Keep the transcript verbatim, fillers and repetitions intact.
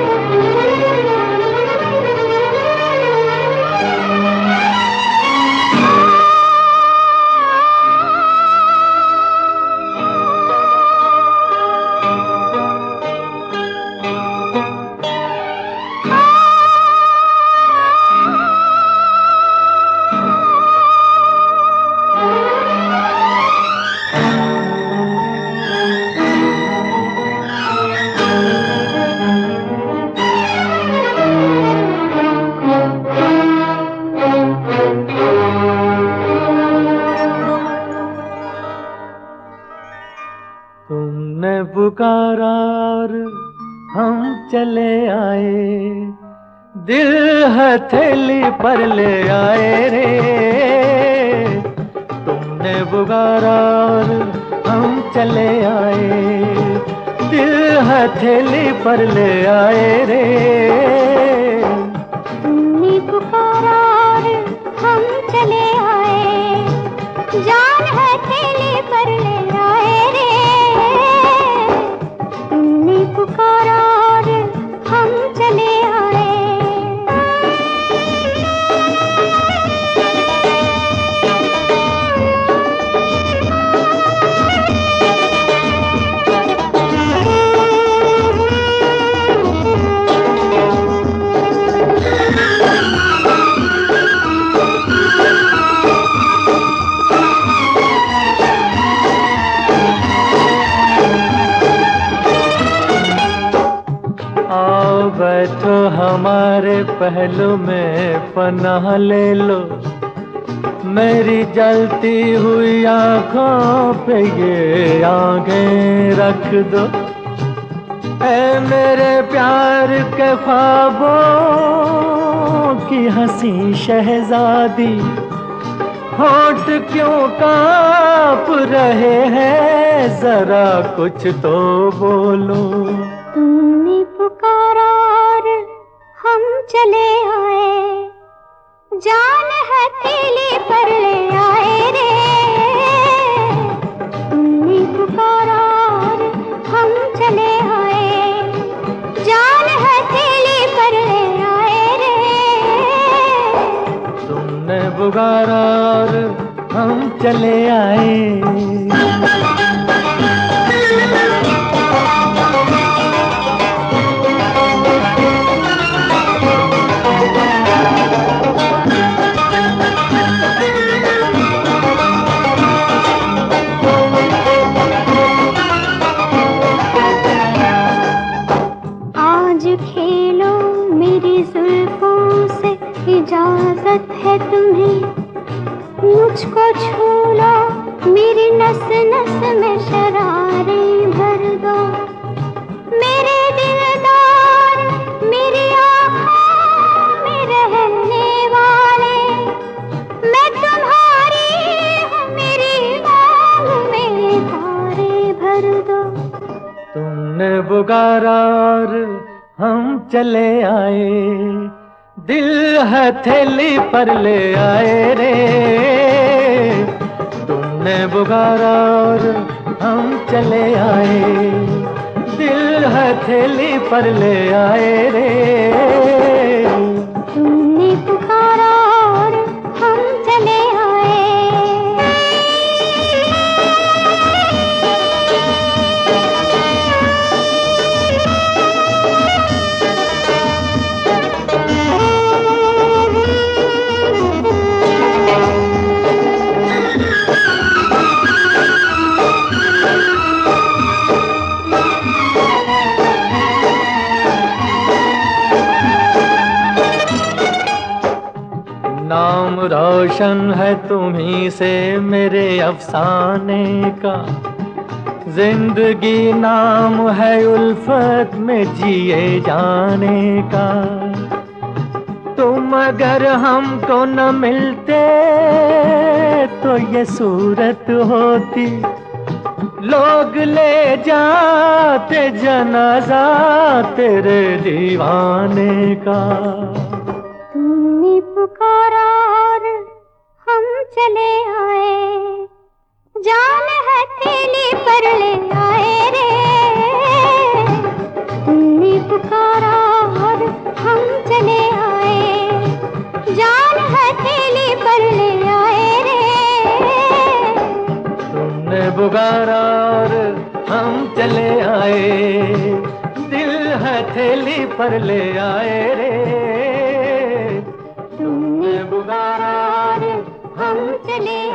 तुमने पुकारा और हम चले आए, दिल हथेली पर ले आए रे। तुमने पुकारा और हम चले आए, दिल हथेली पर ले आए रे। तुमने पुकारा और हम चले आए, जान हथेली पर ले आए रे। तुमने पुकारा और हम चले आए। आओ बैठो हमारे पहलू में पनाह ले लो, मेरी जलती हुई आँखों पे ये आँखें रख दो। ऐ मेरे प्यार के ख्वाबों की हंसी शहजादी, होठ क्यों कांप रहे हैं, जरा कुछ तो बोलो। तुमने पुकारा और हम चले आए, जान हथेली पर ले आए रे। तुमने पुकारा और हम चले आए, जान हथेली पर ले आए रे। तुमने पुकारा और हम चले आए। खेलो मेरी जुल्फों से, इजाजत है तुम्हें। मुझको छू लो, मेरी नस नस में शरारे भर दो। मेरे दिलदार मेरी आँखों में रहने वाले, मैं तुम्हारी हूँ, मेरी मांग में तारे भर दो। तुमने पुकारा और हम चले आए, दिल हथेली पर ले आए रे। तुमने पुकारा और हम चले आए, दिल हथेली पर ले आए रे। तुमने पुकारा और हम चले आए। नाम रोशन है तुम्हीं से मेरे अफसाने का, जिंदगी नाम है उल्फत में जिए जाने का। तुम अगर हमको न मिलते तो ये सूरत होती, लोग ले जाते जनाजा तेरे दीवाने का। तुमने पुकारा और हम चले आए, जान हथेली पर ले आए रे। तुमने पुकारा पुकारा और हम चले आए, दिल हथेली पर ले आए रे। तुमने पुकारा और हम चले